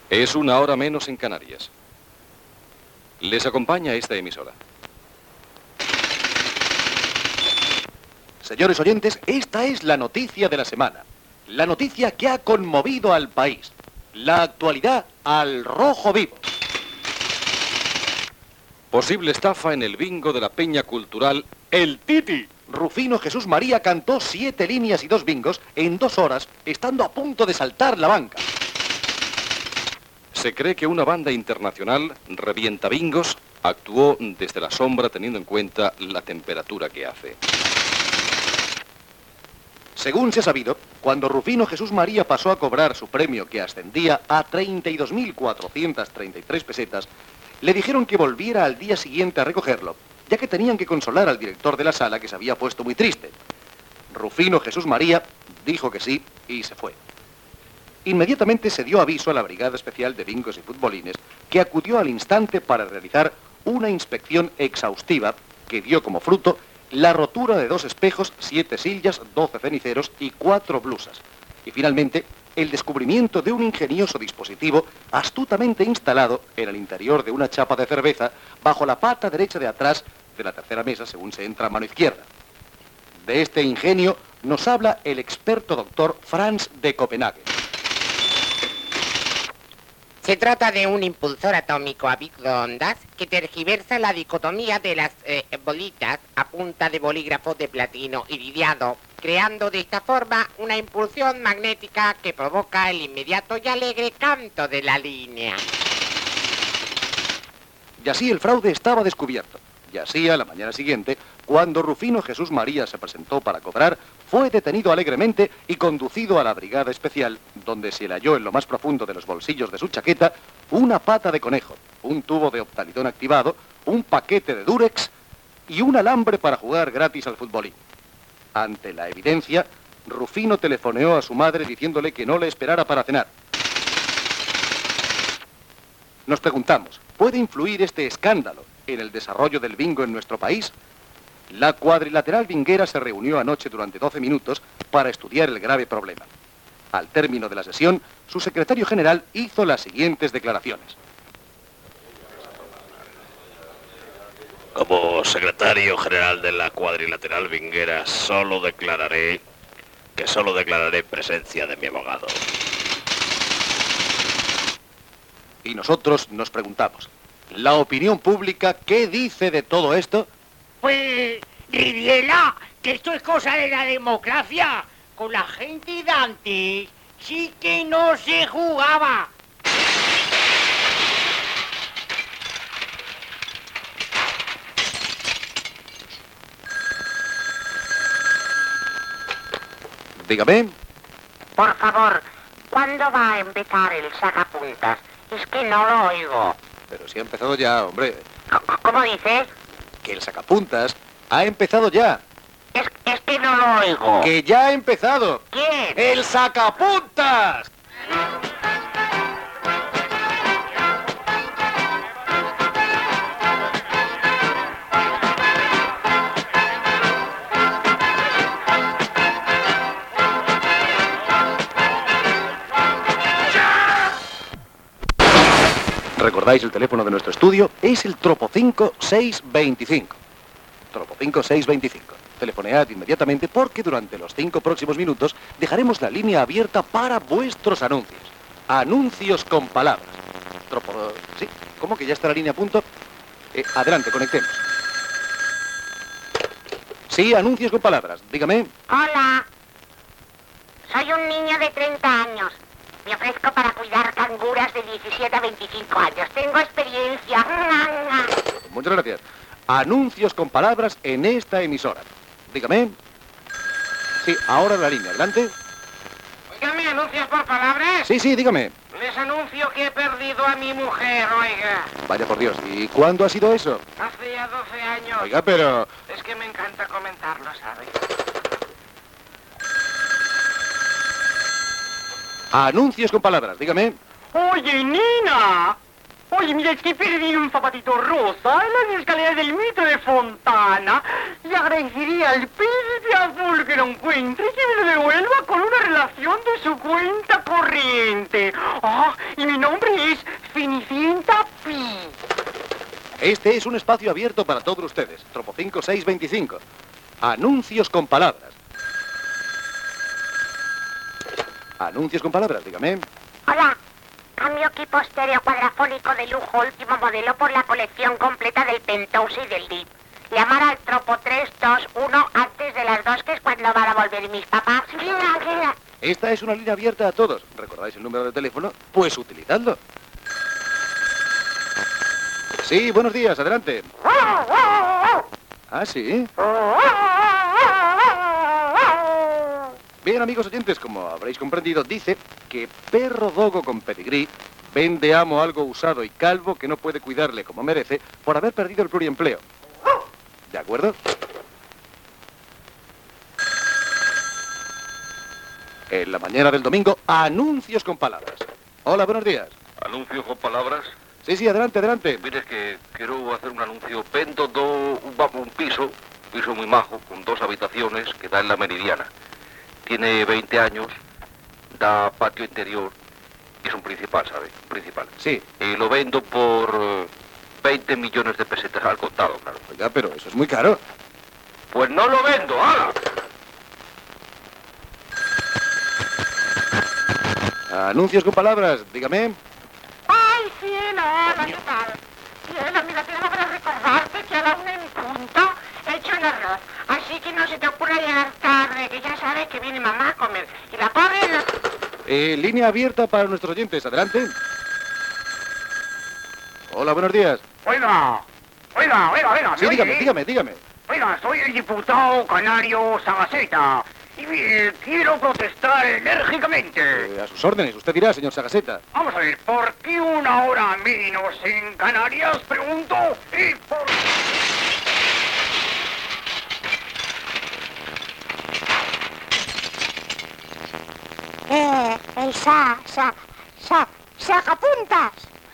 Es 1 hora menos en Canarias. Les acompaña esta emisora. Señores oyentes, esta es la noticia de la semana. La noticia que ha conmovido al país. La actualidad al rojo vivo. Posible estafa en el bingo de la peña cultural El Titi. Rufino Jesús María cantó 7 líneas y 2 bingos en 2 horas, estando a punto de saltar la banca. Se cree que una banda internacional, Revienta Bingos, actuó desde la sombra teniendo en cuenta la temperatura que hace. Según se ha sabido, cuando Rufino Jesús María pasó a cobrar su premio, que ascendía a 32.433 pesetas, le dijeron que volviera al día siguiente a recogerlo, ya que tenían que consolar al director de la sala, que se había puesto muy triste. Rufino Jesús María dijo que sí y se fue. Inmediatamente se dio aviso a la Brigada Especial de Bingos y Futbolines, que acudió al instante para realizar una inspección exhaustiva que dio como fruto la rotura de 2 espejos, 7 sillas, 12 ceniceros y 4 blusas. Y finalmente, el descubrimiento de un ingenioso dispositivo astutamente instalado en el interior de una chapa de cerveza bajo la pata derecha de atrás de la tercera mesa según se entra a mano izquierda. De este ingenio nos habla el experto doctor Franz de Copenhague. Se trata de un impulsor atómico a microondas que tergiversa la dicotomía de las bolitas a punta de bolígrafo de platino iridiado, creando de esta forma una impulsión magnética que provoca el inmediato y alegre canto de la línea. Y así el fraude estaba descubierto. Y así, a la mañana siguiente, cuando Rufino Jesús María se presentó para cobrar, fue detenido alegremente y conducido a la Brigada Especial, donde se le halló en lo más profundo de los bolsillos de su chaqueta una pata de conejo, un tubo de optalidón activado, un paquete de Durex y un alambre para jugar gratis al futbolín. Ante la evidencia, Rufino telefoneó a su madre diciéndole que no le esperara para cenar. Nos preguntamos, ¿puede influir este escándalo en el desarrollo del bingo en nuestro país? La cuadrilateral binguera se reunió anoche durante 12 minutos para estudiar el grave problema. Al término de la sesión, su secretario general hizo las siguientes declaraciones. Como secretario general de la cuadrilateral binguera, solo declararé presencia de mi abogado. Y nosotros nos preguntamos, ¿la opinión pública qué dice de todo esto? Pues, Riviela, que esto es cosa de la democracia. Con la gente de antes sí que no se jugaba. Dígame. Por favor, ¿cuándo va a empezar el sacapuntas? Es que no lo oigo. Pero si ha empezado ya, hombre. ¿Cómo dices? Que el sacapuntas ha empezado ya. Es que no lo oigo. ¡Que ya ha empezado! ¿Quién? ¡El sacapuntas! ¿Recordáis el teléfono de nuestro estudio? Es el Tropo 5625. Tropo 5625. Telefonead inmediatamente porque durante los 5 próximos minutos dejaremos la línea abierta para vuestros anuncios. Anuncios con palabras. Tropo... ¿Sí? ¿Cómo que ya está la línea a punto? Adelante, conectemos. Sí, anuncios con palabras. Dígame. Hola. Soy un niño de 30 años. Me ofrezco para cuidar canguras de 17 a 25 años. Tengo experiencia. Muchas gracias. Anuncios con palabras en esta emisora. Dígame. Sí, ahora la línea. Adelante. Oígame, ¿anuncios por palabras? Sí, dígame. Les anuncio que he perdido a mi mujer, oiga. Vaya por Dios. ¿Y cuándo ha sido eso? Hace ya 12 años. Oiga, pero... Es que me encanta comentarlo, ¿sabes? Anuncios con palabras. Dígame. Oye, Nina. Oye, mira, es que he perdido un zapatito rosa en las escaleras del metro de Fontana. Le agradecería al príncipe azul que lo encuentre y que me lo devuelva con una relación de su cuenta corriente. Ah, y mi nombre es Cenicienta Pi. Este es un espacio abierto para todos ustedes. Tropo 5625. Anuncios con palabras. Anuncios con palabras, dígame. Hola, cambio equipo estéreo cuadrafónico de lujo último modelo por la colección completa del Penthouse y del Deep. Llamar al tropo 321 antes de las 2, que es cuando van a volver mis papás. Esta es una línea abierta a todos. ¿Recordáis el número de teléfono? Pues utilizadlo. Sí, buenos días, adelante. Ah, sí. Bien, amigos oyentes, como habréis comprendido, dice que perro dogo con pedigrí vende amo algo usado y calvo que no puede cuidarle como merece por haber perdido el pluriempleo. ¿De acuerdo? En la mañana del domingo, anuncios con palabras. Hola, buenos días. ¿Anuncio con palabras? Sí, adelante, adelante. Mire, que quiero hacer un anuncio. Vendo un piso muy majo, con 2 habitaciones, que da en la Meridiana. Tiene 20 años, da patio interior, y es un principal, ¿sabe? Un principal. Sí. Y lo vendo por 20 millones de pesetas al contado, claro. Oiga, pero eso es muy caro. Pues no lo vendo, ¡hala! Anuncios con palabras, dígame. ¡Ay, cielo! Hola, ¿qué tal? Cielo, mira, tengo para recordarte que a la 1 en punto he hecho el arroz. Así que no se te ocurra llegar tarde, que ya sabes que viene mamá a comer. Y la pobre... Línea abierta para nuestros oyentes, adelante. Hola, buenos días. Oiga. Sí, ¿me dígame, oye? dígame. Oiga, soy el diputado canario Sagaceta. Y quiero protestar enérgicamente. A sus órdenes, usted dirá, señor Sagaseta. Vamos a ver, ¿por qué 1 hora menos en Canarias? Pregunto. ¿Y por el sacapuntas.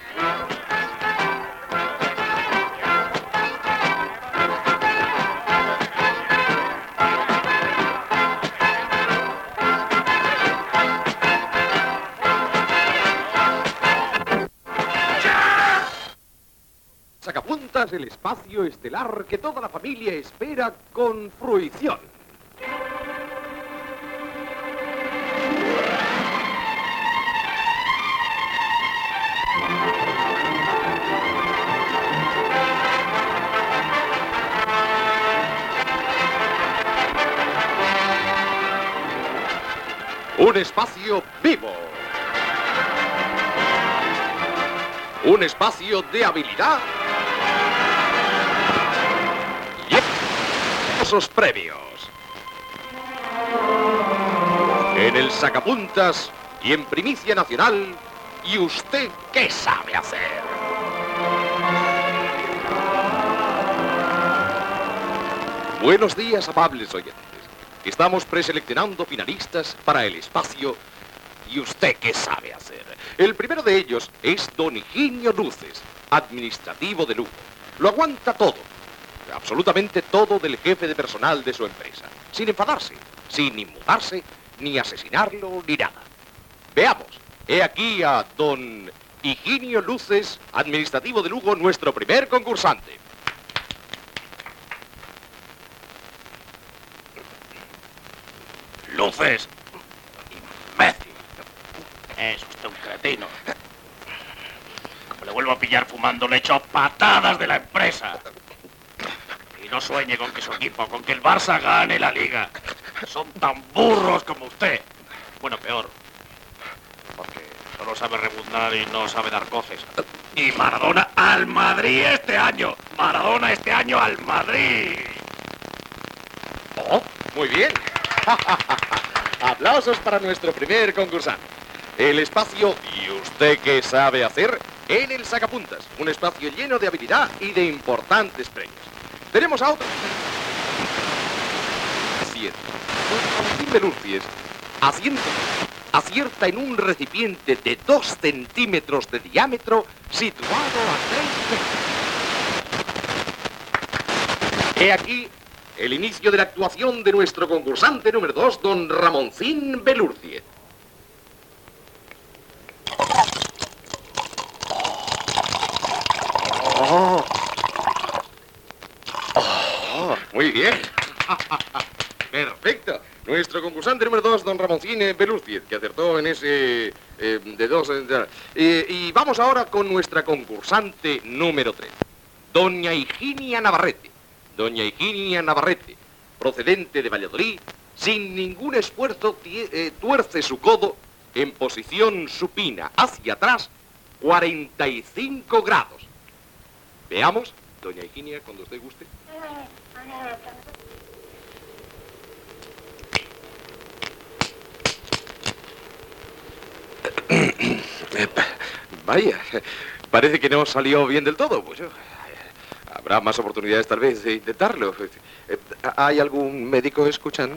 Sacapuntas, el espacio estelar que toda la familia espera con fruición. Un espacio vivo. Un espacio de habilidad y esos premios. En el Sacapuntas y en primicia nacional, ¿y usted qué sabe hacer? Buenos días, amables oyentes. Estamos preseleccionando finalistas para el espacio ¿y usted qué sabe hacer? El primero de ellos es don Higinio Luces, administrativo de lujo. Lo aguanta todo, absolutamente todo del jefe de personal de su empresa, sin enfadarse, sin inmutarse, ni asesinarlo, ni nada. Veamos, he aquí a don Higinio Luces, administrativo de lujo, nuestro primer concursante. Luces, imbécil. Es usted un cretino. Como le vuelvo a pillar fumando, le echo patadas de la empresa. Y no sueñe con que su equipo, con que el Barça gane la Liga. Son tan burros como usted. Bueno, peor. Porque solo sabe rebundar y no sabe dar coces. Y Maradona al Madrid este año. Maradona este año al Madrid. Oh, muy bien. Aplausos para nuestro primer concursante. El espacio ¿y usted qué sabe hacer? En el Sacapuntas. Un espacio lleno de habilidad y de importantes premios. Tenemos a otro... Valentín Belurcies acierta en un recipiente de 2 centímetros de diámetro situado a 3 metros. He aquí el inicio de la actuación de nuestro concursante número 2, don Ramoncín Belurcies. bien. Perfecto. Nuestro concursante número 2, don Ramoncín Belúzquez, que acertó en ese de dos. Y vamos ahora con nuestra concursante número 3, doña Higinia Navarrete. Doña Higinia Navarrete, procedente de Valladolid, sin ningún esfuerzo tuerce su codo en posición supina hacia atrás, 45 grados. Veamos, doña Higinia, cuando usted guste. Vaya, parece que no salió bien del todo. Pues habrá más oportunidades tal vez de intentarlo. ¿Hay algún médico escuchando?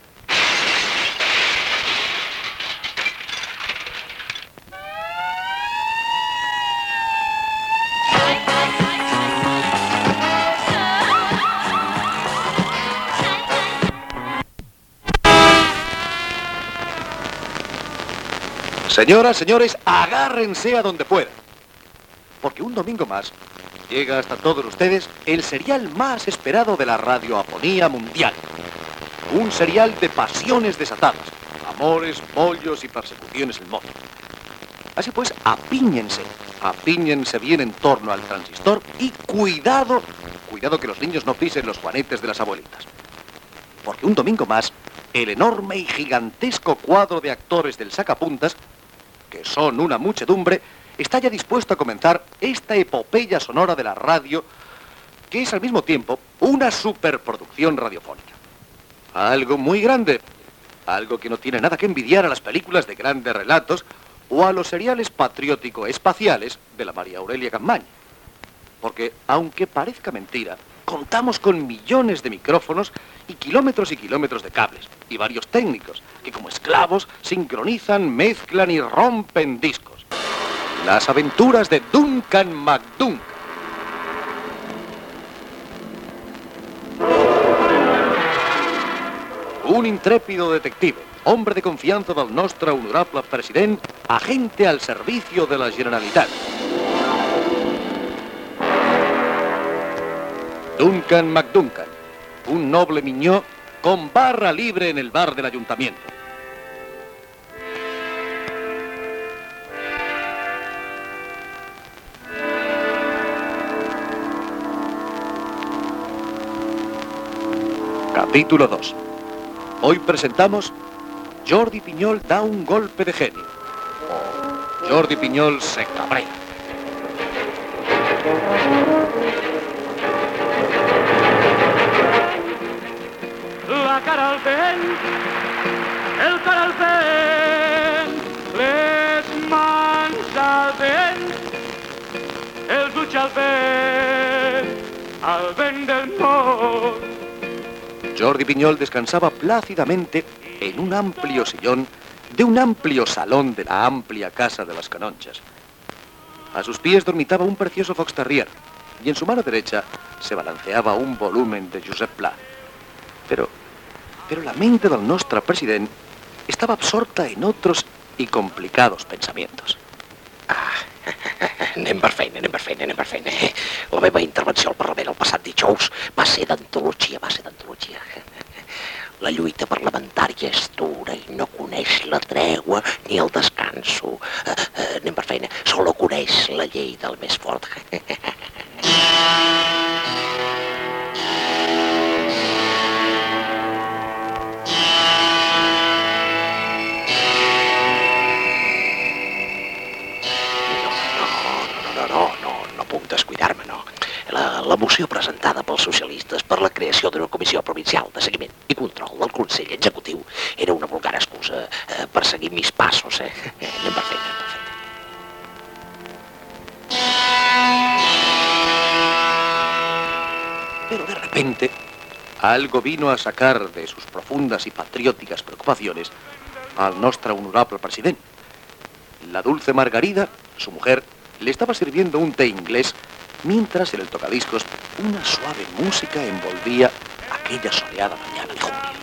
Señoras, señores, agárrense a donde puedan. Porque un domingo más llega hasta todos ustedes el serial más esperado de la radioafonía mundial. Un serial de pasiones desatadas, amores, pollos y persecuciones en moto. Así pues, apíñense bien en torno al transistor y cuidado que los niños no pisen los juanetes de las abuelitas. Porque un domingo más, el enorme y gigantesco cuadro de actores del Sacapuntas, que son una muchedumbre, está ya dispuesto a comenzar esta epopeya sonora de la radio, que es al mismo tiempo una superproducción radiofónica. Algo muy grande, algo que no tiene nada que envidiar a las películas de grandes relatos o a los seriales patriótico-espaciales de la María Aurelia Capmany. Porque, aunque parezca mentira, contamos con millones de micrófonos y kilómetros de cables, y varios técnicos que como esclavos sincronizan, mezclan y rompen discos. Las aventuras de Duncan McDuncan. Un intrépido detective, hombre de confianza del nostre honorable president, agente al servicio de la Generalitat. Duncan McDuncan, un noble miñó con barra libre en el bar del ayuntamiento. Capítulo 2. Hoy presentamos Jordi Piñol da un golpe de genio. O Jordi Piñol se cabrea. La cara al vent, el cara al vent, les mans al vent, els ulls al vent del nord. Jordi Piñol descansaba plácidamente en un amplio sillón de un amplio salón de la amplia casa de las Canonchas. A sus pies dormitaba un precioso fox terrier y en su mano derecha se balanceaba un volumen de Josep Pla. Pero la mente del nostre president estaba absorta en otros y complicados pensamientos. Anem per feina. La meva intervenció al Parlament el passat dijous va ser d'antologia. La lluita parlamentària és dura i no coneix la tregua ni el descanso. Anem per feina. Solo coneix la llei del més fort. No puc descuidar-me, no. La moció presentada pels socialistes per la creació d'una comissió provincial de seguiment i control del Consell Executiu era una vulgar excusa per seguir mis passos, Anem per feina. Pero de repente, algo vino a sacar de sus profundas y patrióticas preocupaciones al nostre honorable president. La dulce Margarida, su mujer, le estaba sirviendo un té inglés mientras en el tocadiscos una suave música envolvía aquella soleada mañana de junio.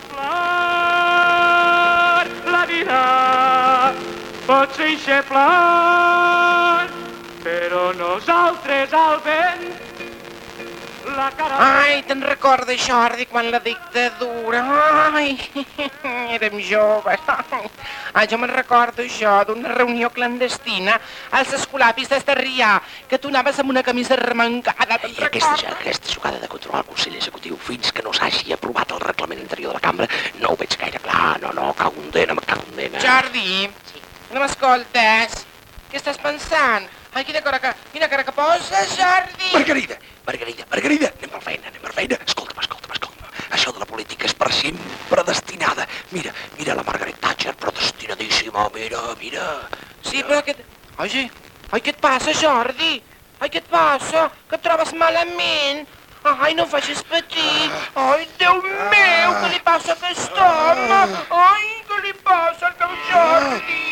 La vida pot ser inxeplant, però nosaltres al vent la cara... Ai, te'n recordes, Jordi, quan la dictadura... Ai, érem joves. Ai, jo me'n recordo, jo, d'una reunió clandestina als escolapis d'Estarrià, que tu anaves amb una camisa remangada. I aquesta jugada de controlar el Consell Executiu fins que no s'hagi aprovat el reglament interior de la cambra no ho veig gaire clar. No, condena. Jordi, no m'escoltes? Què estàs pensant? Ai, quina cara que poses, Jordi! Margarida! Anem per feina. Escolta'm. Això de la política és per sempre destinada. Mira la Margaret Thatcher, predestinadíssima, mira. Sí, però què... Ai, què et passa, Jordi? Ai, què et passa? Que et trobes malament? Ai, no em facis patir. Ai, Déu meu, què li passa a aquest home? Ai, què li passa al meu Jordi?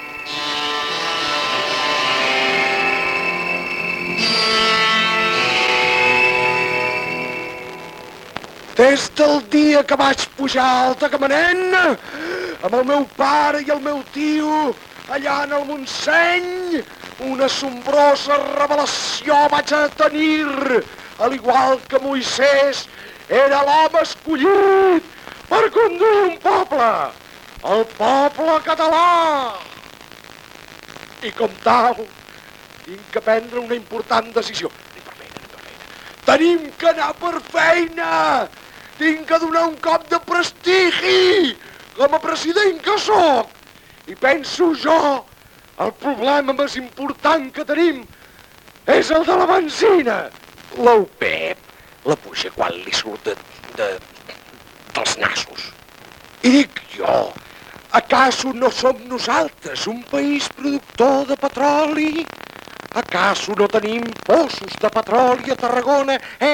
Des del dia que vaig pujar al Tagamanent, amb el meu pare i el meu tio, allà en el Montseny, una assombrosa revelació vaig a tenir. Al igual que Moisès era l'home escollit per conduir un poble, el poble català. I com tal, tinc que prendre una important decisió. Anem per feina. Tenim que anar per feina. Tinc que donar un cop de prestigi com a president que sóc. I penso jo, el problema més important que tenim és el de la benzina. L'Opep la puja quan li surt dels nassos. I dic jo, acaso no som nosaltres un país productor de petroli? Acaso no tenim poços de petroli a Tarragona?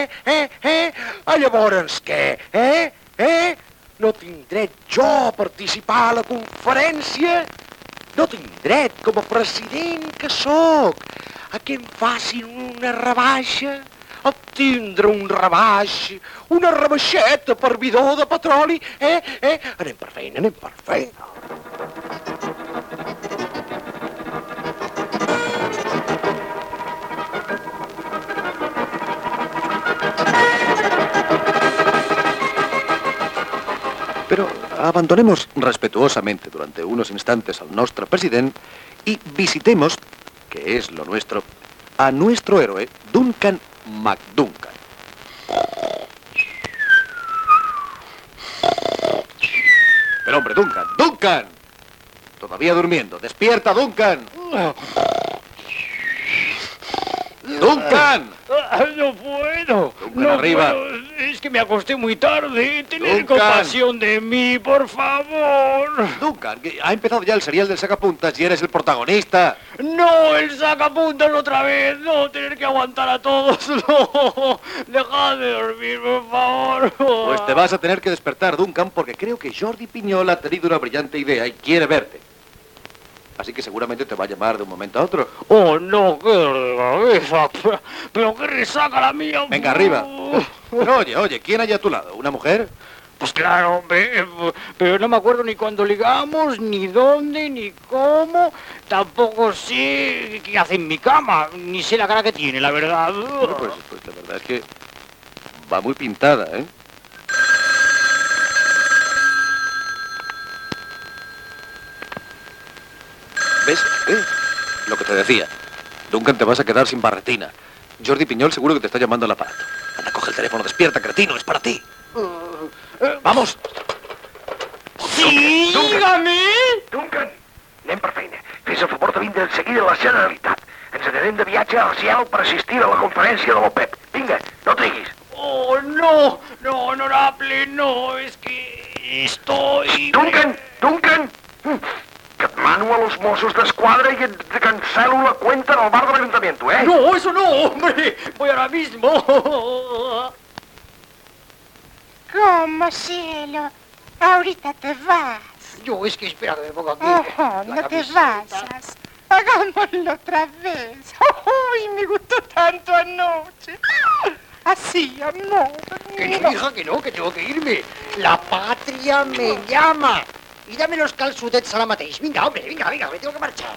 Llavors què? No tinc dret jo a participar a la conferència? No tinc dret, com a president que sóc, a que em facin una rebaixa? A tindre un rebaix, una rebaixeta per bidó de petroli? Anem per feina. Pero abandonemos respetuosamente durante unos instantes al nuestro presidente y visitemos, que es lo nuestro, a nuestro héroe, Duncan McDuncan. Pero hombre, Duncan. Todavía durmiendo. Despierta, Duncan. ¡Duncan! No puedo. Duncan, arriba. Puedo. Es que me acosté muy tarde. Tened Duncan. compasión de mí, por favor. Duncan, que ha empezado ya el serial del sacapuntas y eres el protagonista. No, el sacapuntas otra vez. No, tener que aguantar a todos. No, dejad de dormir, por favor. Pues te vas a tener que despertar, Duncan, porque creo que Jordi Piñol ha tenido una brillante idea y quiere verte. Así que seguramente te va a llamar de un momento a otro. Oh, no, qué de cabeza. Pero qué resaca la mía. Venga, arriba. Pero oye, ¿quién hay a tu lado? ¿Una mujer? Pues claro, hombre, pero no me acuerdo ni cuándo ligamos, ni dónde, ni cómo. Tampoco sé qué hace en mi cama, ni sé la cara que tiene, la verdad. Bueno, pues la verdad es que va muy pintada, ¿eh? ¿Ves? Lo que te decía. Duncan, te vas a quedar sin barretina. Jordi Piñol seguro que te está llamando al aparato. Anda, coge el teléfono, despierta, cretino, es para ti. ¡Vamos! Sí, dígame! Duncan, anem per feina. Fes el favor de vindre de seguida a la Generalitat. Ens anem de viatge a Arcial per assistir a la conferència de l'OPEP. Vinga, no triguis. Oh, no, honorable, no, es que estoy... Duncan! Que et mano a los Mossos d'Esquadra y te cancelo la cuenta del bar del ayuntamiento, ¿eh? No, eso no, hombre, voy ahora mismo. ¿Cómo, cielo? Ahorita te vas. Yo, es que espera que me ponga aquí. No te vayas. Hagámoslo otra vez. Uy, me gustó tanto anoche. Así, amor. Que no, hija, que no, que tengo que irme. La patria me llama. I dame los calçotets ara mateix. Vinga, home, vinga, me tengo que marxar.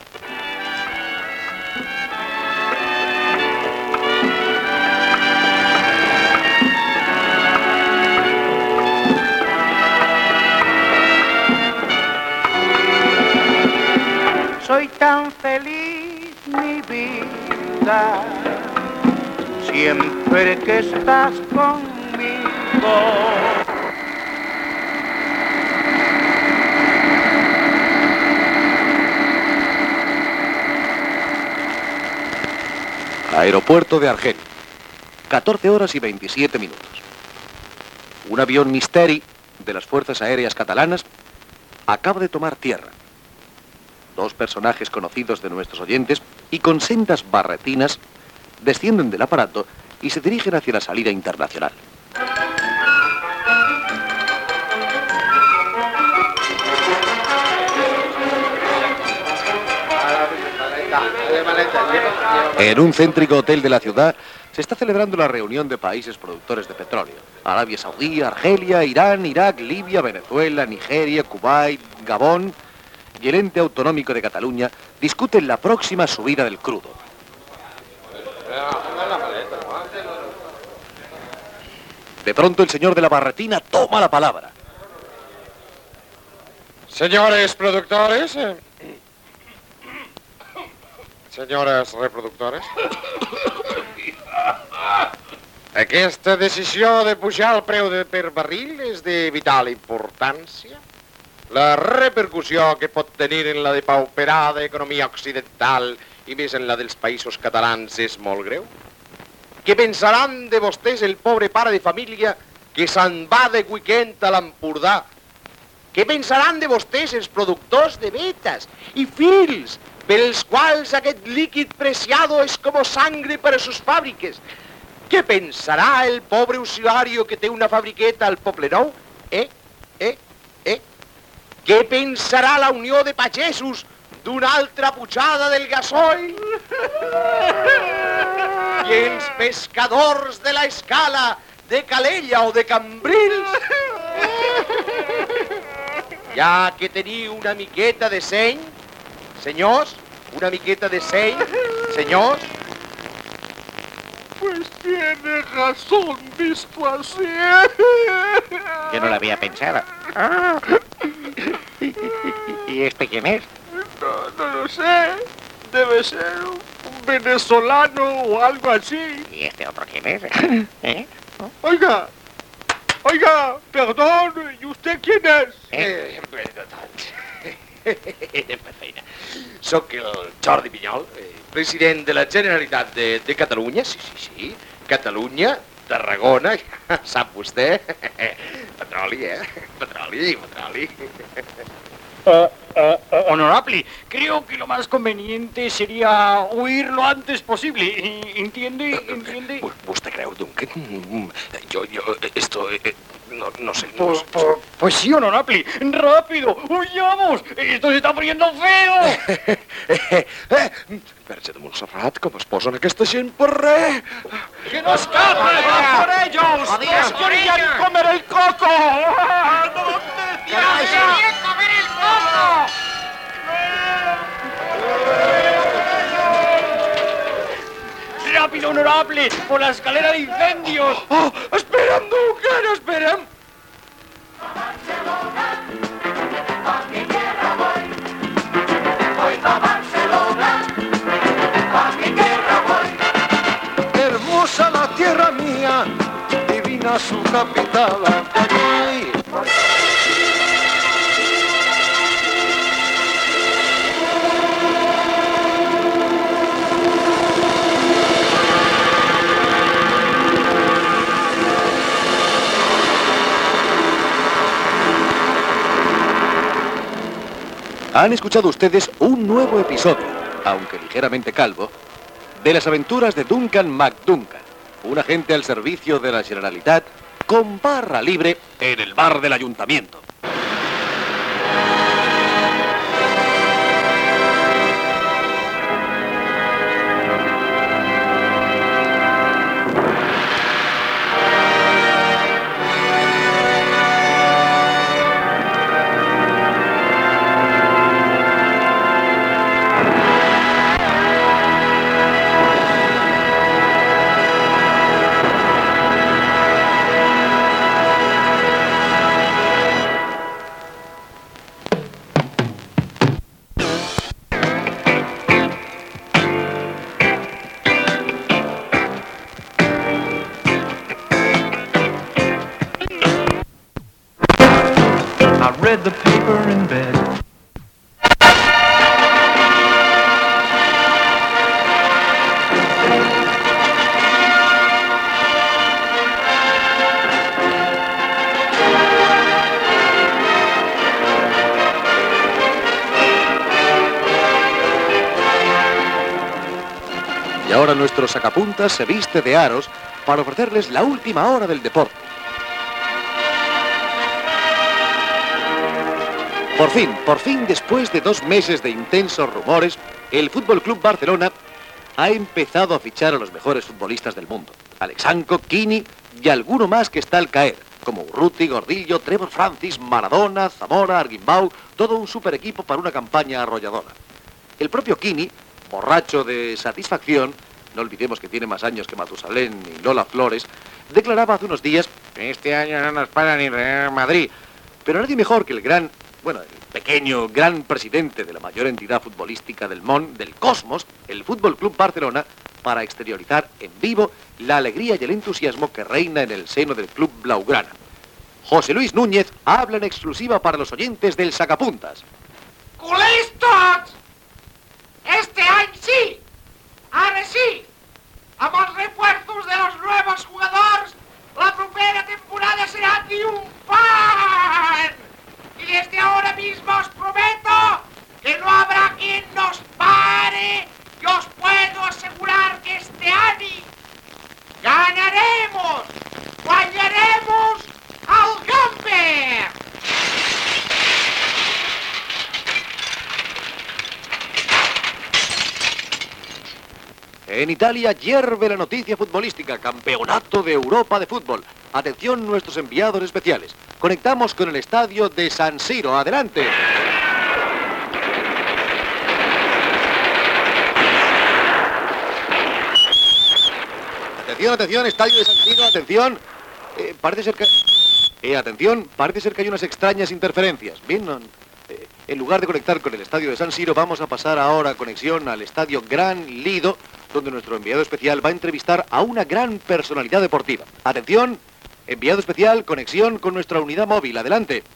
tan feliz mi vida, siempre que estás conmigo. Aeropuerto de Argel. 14 horas y 27 minutos. Un avión Misteri de las Fuerzas Aéreas Catalanas acaba de tomar tierra. Dos personajes conocidos de nuestros oyentes y con sendas barretinas descienden del aparato y se dirigen hacia la salida internacional. En un céntrico hotel de la ciudad se está celebrando la reunión de países productores de petróleo. Arabia Saudí, Argelia, Irán, Irak, Libia, Venezuela, Nigeria, Kuwait, Gabón y el ente autonómico de Cataluña discuten la próxima subida del crudo. De pronto el señor de la barretina toma la palabra. Señores productores, senyores reproductores, aquesta decisió de pujar el preu per barril és de vital importància. La repercussió que pot tenir en la depauperada economia occidental i més en la dels països catalans és molt greu. Què pensaran de vostès el pobre pare de família que se'n va de weekend a l'Empordà? Què pensaran de vostès els productors de vetes i fils pels quals aquest líquid preciado és com sangre per a sus fàbriques? Què pensarà el pobre usuari que té una fabriqueta al Poblenou? Què pensarà la Unió de Pagesos d'una altra pujada del gasoil? I els pescadors de la Escala, de Calella o de Cambrils? Ja que teniu una miqueta de seny, senyors, una miqueta de seny, senyors. Pues tiene razón, Biscuasí. Yo no lo había pensado. ¿Y este quién es? No lo sé. Debe ser un venezolano o algo así. ¿Y este otro quién es? ¿Eh? Oiga, perdón, ¿y usted quién es? Soc el Jordi Pinyol, president de la Generalitat de Catalunya. Sí. Catalunya, Tarragona, sap vostè. Petroli, Petroli. Honorable, creo que lo más conveniente sería huir lo antes posible. ¿Entiende? ¿Vostè creu, Duncan? Esto... No sé. Pues sí, honorable. ¡Rápido! ¡Huyamos! ¡Esto se está poniendo feo! Verge de Montserrat, com es posen aquesta gent per res? ¡Que no escapen! ¡Por ellos! ¡Nos querían comer el coco! ¡Que nos querían comer el coco! ¡Rápido, honorable! ¡Por la escalera de incendios! ¡Oh! ¡Espera'm, Duncan, espera'm! Hermosa la tierra mía, divina su capital. Han escuchado ustedes un nuevo episodio, aunque ligeramente calvo, de las aventuras de Duncan McDuncan, un agente al servicio de la Generalitat con barra libre en el bar del ayuntamiento. read the paper in bed. Y ahora nuestro sacapuntas se viste de aros para ofrecerles la última hora del deporte. Por fin, después de 2 meses de intensos rumores, el Fútbol Club Barcelona ha empezado a fichar a los mejores futbolistas del mundo. Alexandro, Quini y alguno más que está al caer, como Urruti, Gordillo, Trevor Francis, Maradona, Zamora, Arguimbau, todo un super equipo para una campaña arrolladora. El propio Quini, borracho de satisfacción, no olvidemos que tiene más años que Matusalén y Lola Flores, declaraba hace unos días: este año no nos para ni Real Madrid. Pero nadie mejor que el pequeño gran presidente de la mayor entidad futbolística del cosmos, el Fútbol Club Barcelona, para exteriorizar en vivo la alegría y el entusiasmo que reina en el seno del club blaugrana. José Luis Núñez habla en exclusiva para los oyentes del Sacapuntas. ¡Culers tots! Este any sí! Ara sí! Amb els refuerzos de los nuevos jugadores, la propera temporada será triunfante. Y desde ahora mismo os prometo que no habrá quien nos pare. Y os puedo asegurar que este año ganaremos, guanyaremos al Gamper. En Italia hierve la noticia futbolística, Campeonato de Europa de Fútbol. Atención nuestros enviados especiales. Conectamos con el estadio de San Siro. Adelante. Atención, estadio de San Siro, atención. Parece ser que hay unas extrañas interferencias. Bien, en lugar de conectar con el estadio de San Siro, vamos a pasar ahora a conexión al estadio Gran Lido, donde nuestro enviado especial va a entrevistar a una gran personalidad deportiva. Atención, enviado especial, conexión con nuestra unidad móvil. Adelante.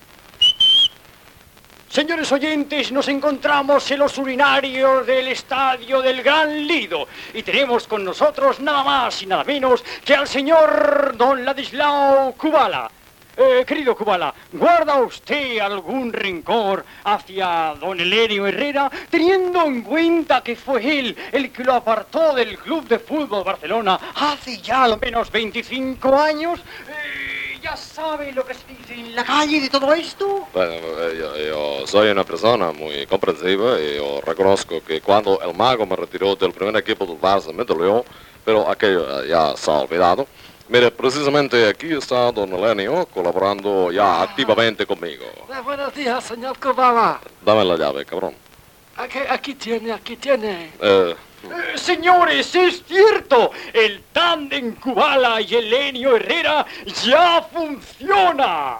Señores oyentes, nos encontramos en los urinarios del estadio del Gran Lido y tenemos con nosotros nada más y nada menos que al señor don Ladislao Kubala. Querido Kubala, ¿guarda usted algún rencor hacia don Elenio Herrera, teniendo en cuenta que fue él el que lo apartó del Club de Fútbol Barcelona hace ya al menos 25 años? ¿Ya sabe lo que se dice en la calle de todo esto? Bueno, yo soy una persona muy comprensiva y yo reconozco que cuando el mago me retiró del primer equipo del Barça me dolió, pero aquello ya se ha olvidado. Mire, precisamente aquí está don Elenio colaborando ya activamente conmigo. Buenos días, señor Kubala. Dame la llave, cabrón. Aquí tiene. Señores, es cierto, el tándem Kubala y Elenio Herrera ya funciona.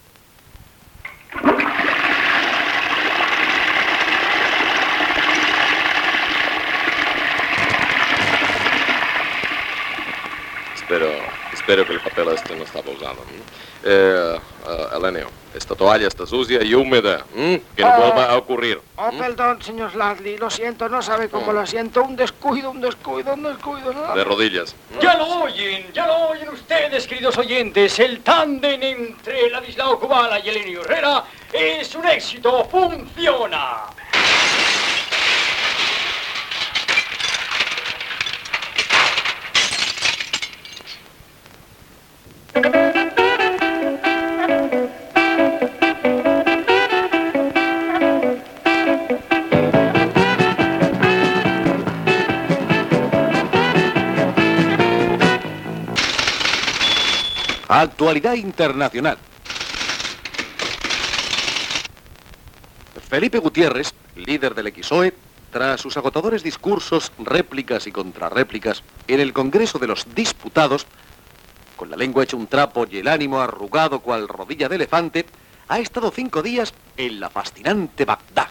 Espero que el papel este no está usado. Elenio, esta toalla está sucia y húmeda. Que no vuelva a ocurrir. Perdón, señor Ladley, lo siento, no sabe cómo lo siento. Un descuido, ¿no? De rodillas. Ya lo oyen ustedes, queridos oyentes. El tándem entre Ladislao Kubala y Elenio Herrera es un éxito, funciona. Actualidad internacional. Felipe Gutiérrez, líder del XOE, tras sus agotadores discursos, réplicas y contrarréplicas en el Congreso de los Diputados, con la lengua hecha un trapo y el ánimo arrugado cual rodilla de elefante, ha estado 5 días en la fascinante Bagdad.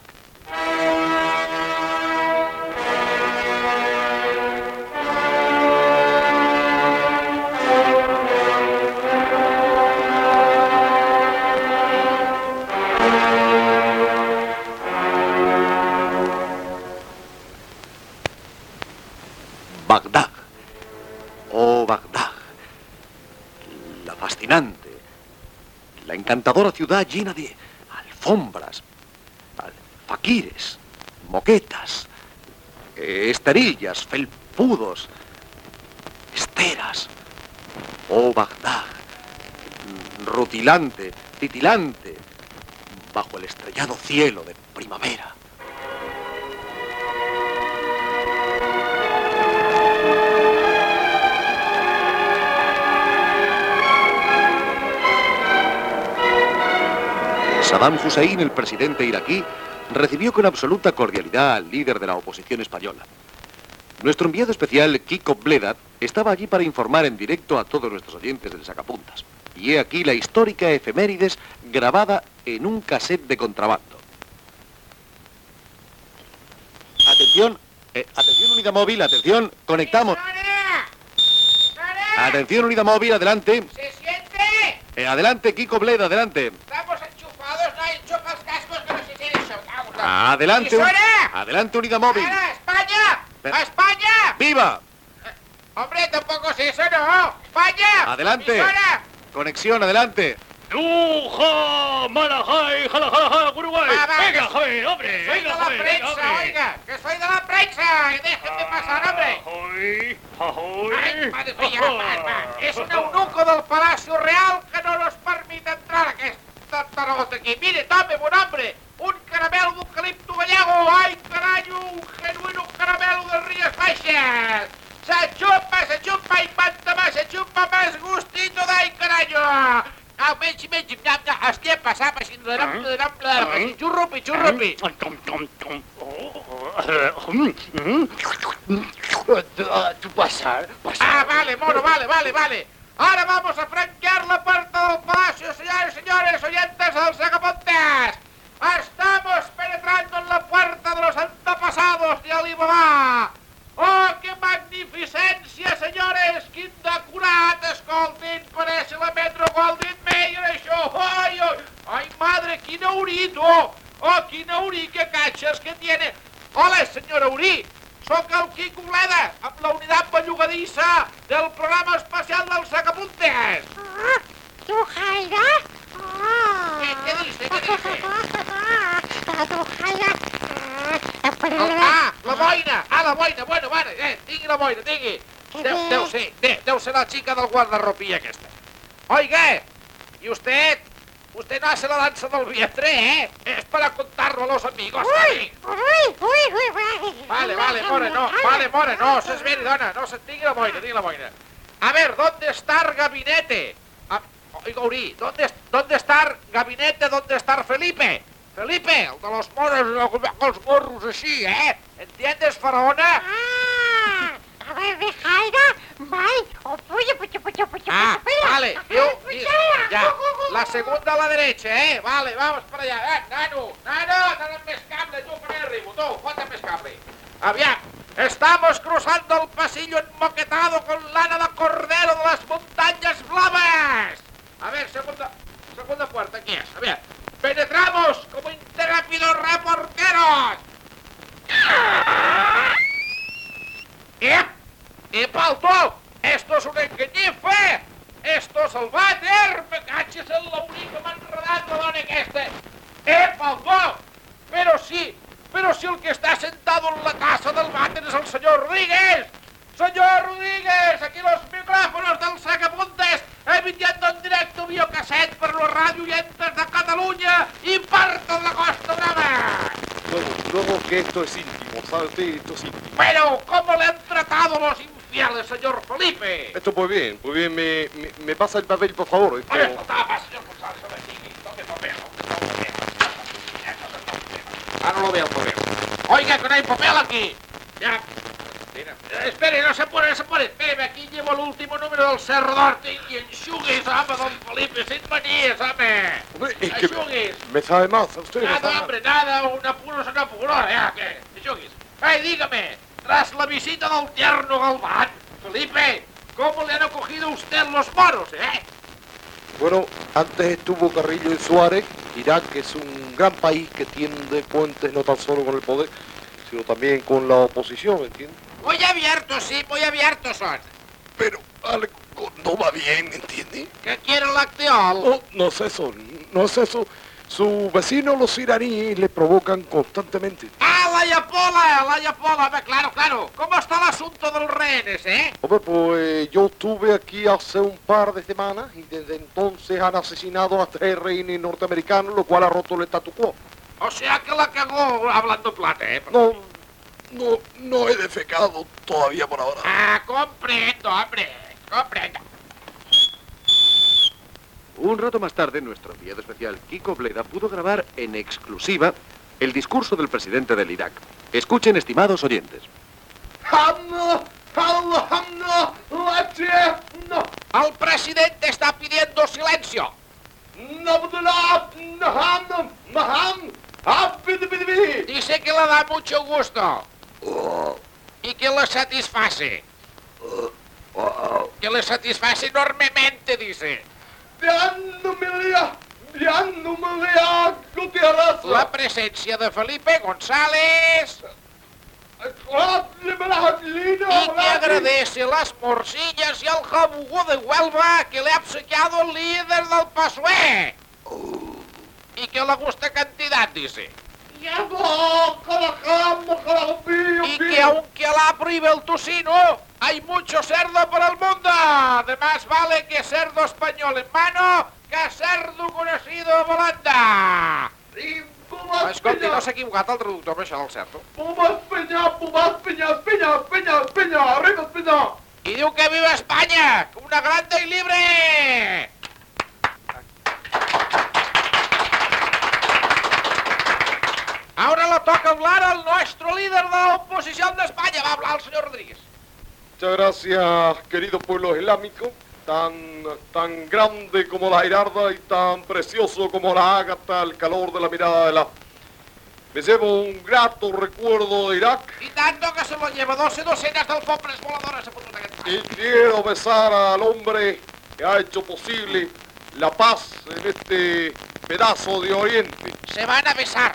Bagdad. Oh, Bagdad. La fascinante, la encantadora ciudad llena de alfombras, faquires, moquetas, esterillas, felpudos, esteras. Oh, Bagdad, rutilante, titilante, bajo el estrellado cielo de primavera. Saddam Hussein, el presidente iraquí, recibió con absoluta cordialidad al líder de la oposición española. Nuestro enviado especial, Kiko Bledat, estaba allí para informar en directo a todos nuestros oyentes del Sacapuntas. Y he aquí la histórica efemérides grabada en un cassette de contrabando. Atención, atención unidad móvil, atención, conectamos. Atención unidad móvil, adelante. ¿Se siente? Adelante, Kiko Bledat, adelante. Estamos enchufados, no hay enchufa los cascos que no se tienen eso. Adelante, adelante unidad móvil. ¡A España! ¡A España! ¡Viva! Hombre, tampoco es eso, ¿no? ¡España! Adelante. ¡Emisora! Conexión, adelante. ¡Uja! ¡Malajay! ¡Jalajala! ¡Uruguay! ¡Venga, joven, hombre! ¡Soy de la prensa, oiga! ¡Que soy de la prensa! ¡Déjenme pasar, hombre! ¡Ay, madre mía! Es un eunuco del Palacio Real que no nos permite entrar a aquesta tarota aquí. Mire, tome, buen hombre, un caramelo d'eucalipto gallego. ¡Ay, carajo! Un genuino caramelo de Rías Baixas. Se chupa y quanta más, se chupa más gustito d'ai, carajo. Au, menys, hòstia, passar, xurrupi. Tú pasar. Ah, vale, mono, vale. Ahora vamos a franquear la puerta del palacio, señores y señores, oyentes del Sacapuntas. Estamos penetrando en la puerta de los antepasados de Alibaba. ¡Oh, qué magnificencia, señores! ¡Quin decorat! Escoltin, parece la Metro Goldwyn Mayer, això! ¡Ay, madre, quin aurí, tu! ¡Oh, quin aurí, qué catxes que tiene! Hola, senyor Aurí! Soc el Quico Bleda, amb la unitat bellugadissa del programa especial del Sacapuntes! ¿Tu Jaira? ¿Qué dice? Tu Jaira. La boina! La boina! Bueno, vale, tingui la boina, tingui! Deu ser la chica del guardarropía aquesta. Oiga, ¿y usted no hace la danza del vientre, eh? Es para contarlo a los amigos. Vale, more, no se esveri, dona, no se tingui la boina. A ver, ¿dónde está el gabinete? Oiga, Uri, ¿dónde está el gabinete? ¿Dónde está Felipe? Felipe, el de los moros con los gorros así, ¿eh? ¿Entiendes, faraona? A ver, Jaira, Vale, ya, la segunda a la derecha, ¿eh? Vale, vamos para allá. Nano, dale més cable, tú, por ahí arriba, tú, ponte més cable. Aviam, estamos cruzando el pasillo enmoquetado con lana de cordero de las montañas blavas. A ver, segunda puerta, aquí es, a ver. Penetramos como intrépidos reporteros. ¡Palto! ¡Esto es un engañife! ¡Esto es el vàter! ¡Me catxes en l'aurí que m'ha enredat la dona aquesta! Palto! Pero si el que está sentado en la casa del vàter es el señor Rodríguez! ¡Señor Rodríguez! Aquí los micrófonos del Sacapuntas emitiendo en directo videocassette per los radioyentes de Cataluña y parte de la Costa Brava. Luego que esto es íntimo, ¿sabe usted? Esto es íntimo. Pero, ¿cómo le han tratado los infieles, señor Felipe? Esto muy bien, me pasa el papel, por favor. Esto... Oye, faltaba, señor González, a ver si toque papel. No lo veo el papel. Oiga, que no hay papel aquí. Ya. Espere, no se pone. Espere, aquí llevo el último número del Cerro d'Horta y enxuguis, home, don Felipe, sin manías, home. Hombre, es Enxuguis. que me sabe más a usted. Nada, hombre, nada, un apuro es un apuro, ya, ¿qué? Enxuguis. Dígame, tras la visita del tierno Galván, Felipe, ¿cómo le han acogido a usted los moros, eh? Bueno, antes estuvo Carrillo y Suárez. Irak es un gran país que tiende puentes no tan solo con el poder, sino también con la oposición, ¿entiendes? Muy abiertos, sí, muy abiertos son. Pero algo no va bien, ¿entiende? ¿Qué quiere el lacteol? No, no es eso, no es eso. Sus vecinos, los iraníes, le provocan constantemente. ¡Ah, la Yapola! Hombre, claro, claro. ¿Cómo está el asunto de los rehenes, eh? Hombre, pues yo estuve aquí hace un par de semanas y desde entonces han asesinado a 3 rehenes norteamericanos, lo cual ha roto el statu quo. O sea que la cagó hablando plata, ¿eh? No he defecado todavía por ahora. Ah, comprendo, hombre, comprendo. Un rato más tarde, nuestro enviado especial Kiko Bleda pudo grabar en exclusiva el discurso del presidente del Irak. Escuchen, estimados oyentes. El presidente está pidiendo silencio. Dice que le da mucho gusto. Y que le satisface. Que le satisface enormemente, dice. La presencia de Felipe González. Y que agradece las morcillas y el jabugo de Huelva que le ha obsequiado el líder del PSOE. Y que le gusta cantidad, dice. Y que aunque la prive el tocino, hay mucho cerdo por el mundo. Además vale que cerdo español en mano que cerdo conocido a Holanda. Escolti, no s'ha equivocat el traductor amb això del cerdo? I diu que viva Espanya, una grande y libre. Ahora le toca hablar al nuestro líder de la oposición de España. Va a hablar el señor Rodríguez. Muchas gracias, querido pueblo islámico, tan grande como la Girarda y tan precioso como la ágata, el calor de la mirada de la... Me llevo un grato recuerdo de Irak. Y tanto que se lo lleva 12 docenas de alfombras voladoras a punto de que... Y quiero besar al hombre que ha hecho posible la paz en este pedazo de Oriente. Se van a besar.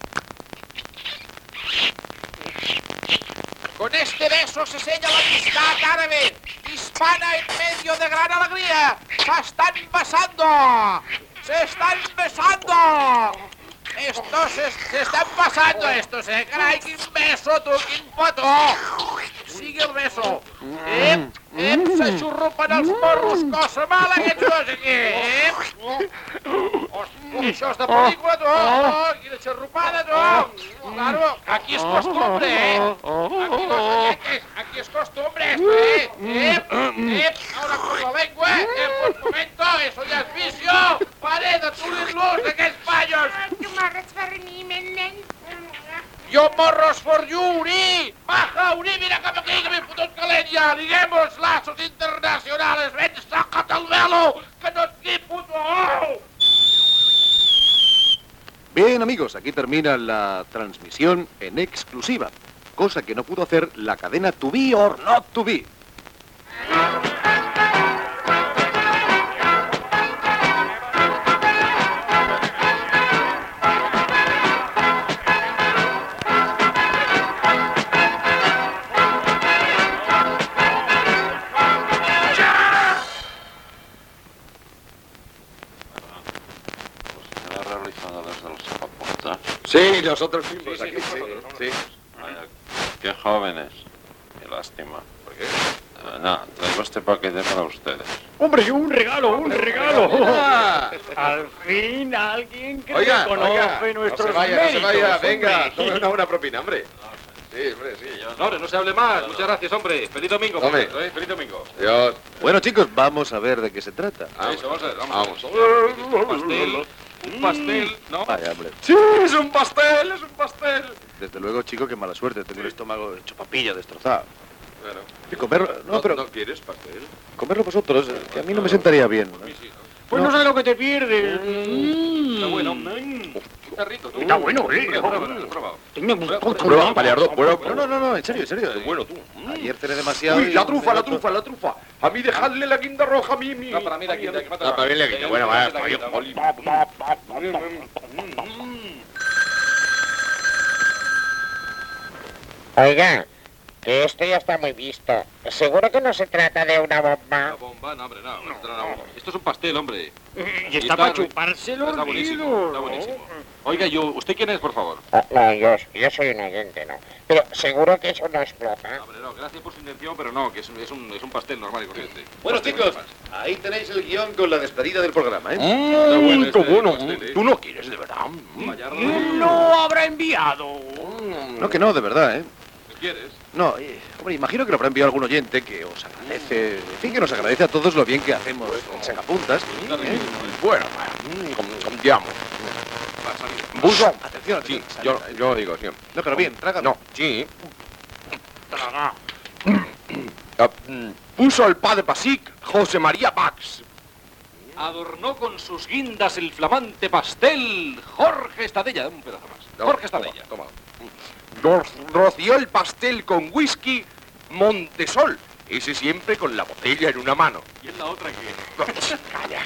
Con este beso se sella la amistad árabe, hispana en medio de gran alegría. ¡Se están besando! ¡Se están besando! Se están pasando estos, ¿eh? Caray, quin beso, tu, quin petó! Sigue el beso. Se xurrupen els morros, cosa mala, aquests dos aquí, Hosti, això és de pel·lícula, tu! Quina xarrupada, tu! Claro, aquí es costumbre, Aquí es costumbre esto, Ahora con la lengua, un momento, eso ya es vicio. Pare de tulir-los, aquests pallos! Yo morros for you, Uri! Baja, Uri, mira cap aquí, que m'he fotut calent ja! Liguem els lazos internacionales! Ven, saca't el velo, que no et guipo, tu! Bien, amigos, aquí termina la transmisión en exclusiva, cosa que no pudo hacer la cadena To Be or Not To Be. Sí, nosotros mismos aquí, sí. Vaya, qué jóvenes. Qué lástima. ¿Por qué? Nada, traigo este paquete para ustedes. ¡Hombre, un regalo! Al fin alguien que reconoce nuestros méritos. No se vaya, venga, tome una buena propina, hombre. Sí, hombre, sí. No, hombre, no se hable más. Muchas gracias, hombre. Feliz domingo. Hombre. Feliz domingo. Dios. Bueno, chicos, vamos a ver de qué se trata. Eso, vamos a ver, Vamos. Un pastel, ¿no? Vaya, hombre. Sí, es un pastel, Desde luego, chico, qué mala suerte. Tengo el estómago hecho papilla, destrozado. Claro. Y comerlo... No, pero... ¿No quieres pastel? Comerlo vosotros, que a mí no me sentaría bien. ¿no? Pues no sabes lo que te pierdes. Está bueno. Está rico. Está bueno, Prueba, Paleardo, prueba. No, en serio. Qué bueno, tú. Ayer cené demasiado. Uy, y- la trufa. A mí dejadle la guinda roja, a mí. No, para mí la quinta. Para mí la quinta. Bueno, vaya, Oiga, Que esto ya está muy visto. ¿Seguro que no se trata de una bomba? Una bomba, no, hombre, no. Esto es un pastel, hombre. Y está para chupárselo. Está buenísimo, está buenísimo. Oiga, ¿usted quién es, por favor? No, yo soy un oyente, ¿no? Pero seguro que eso no explota. Hombre, no, gracias por su intención, pero no, que es un pastel normal y corriente. Bueno, chicos, ahí tenéis el guión con la despedida del programa, ¿eh? ¡Qué bueno! ¿Tú no quieres, de verdad? ¿Quién lo habrá enviado? No, que no, de verdad, ¿eh? ¿Qué quieres? No, hombre, imagino que lo habrá enviado algún oyente que os agradece, en fin, que nos agradece a todos lo bien que hacemos en Sacapuntas. Bueno, confiamos. Buso, atención, Sí, yo digo, sí. No, pero bien, trágame. No, sí. Puso el padre Pasic José María Bax. Adornó con sus guindas el flamante pastel Jorge Estadella. Un pedazo más. Jorge Estadella. Toma. Roció el pastel con whisky Montesol. Ese siempre con la botella en una mano. ¿Y en la otra qué? Calla.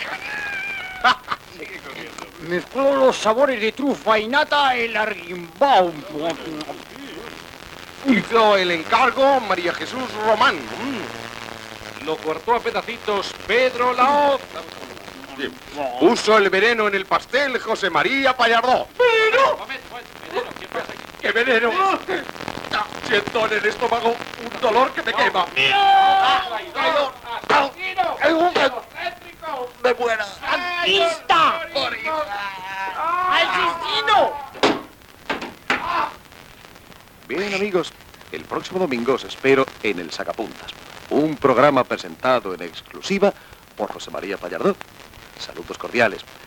Mezcló los sabores de trufa y nata el arguimbao. Hizo el encargo María Jesús Román. Lo cortó a pedacitos Pedro Laoz. Puso el veneno en el pastel José María Pallardó. ¡Veneno! ¿Veneno? ¿Qué pasa? ¡Qué veneno! Siento en el estómago un dolor que me quema. ¡Me muera! ¡Santista! ¡Asesino! Bien, amigos, el próximo domingo os espero en el Sacapuntas, un programa presentado en exclusiva por José María Pallardó. Saludos cordiales.